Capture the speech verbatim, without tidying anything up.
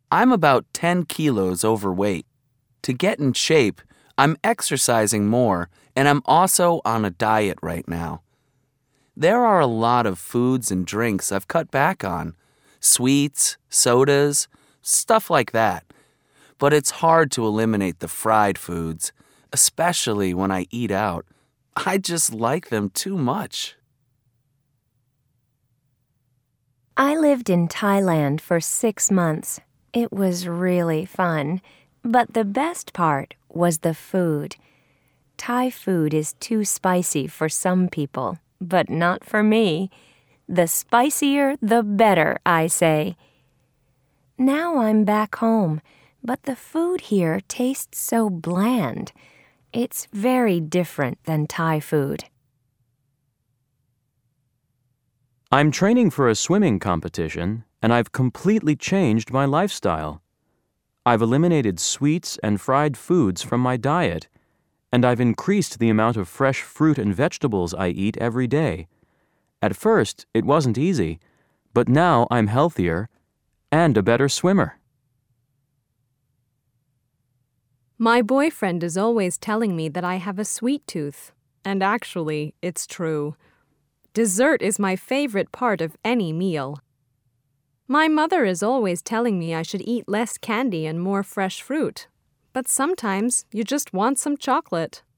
I'm about ten kilos overweight. To get in shape, I'm exercising more, and I'm also on a diet right now. There are a lot of foods and drinks I've cut back on. Sweets, sodas, stuff like that. But it's hard to eliminate the fried foods, especially when I eat out. I just like them too much. I lived in Thailand for six months. It was really fun. But the best part was the food. Thai food is too spicy for some people, but not for me. The spicier, the better, I say. Now I'm back home, but the food here tastes so bland. It's very different than Thai food. I'm training for a swimming competition, and I've completely changed my lifestyle. I've eliminated sweets and fried foods from my diet, and I've increased the amount of fresh fruit and vegetables I eat every day. At first, it wasn't easy, but now I'm healthier and a better swimmer. My boyfriend is always telling me that I have a sweet tooth, and actually, it's true. Dessert is my favorite part of any meal. My mother is always telling me I should eat less candy and more fresh fruit, but sometimes you just want some chocolate.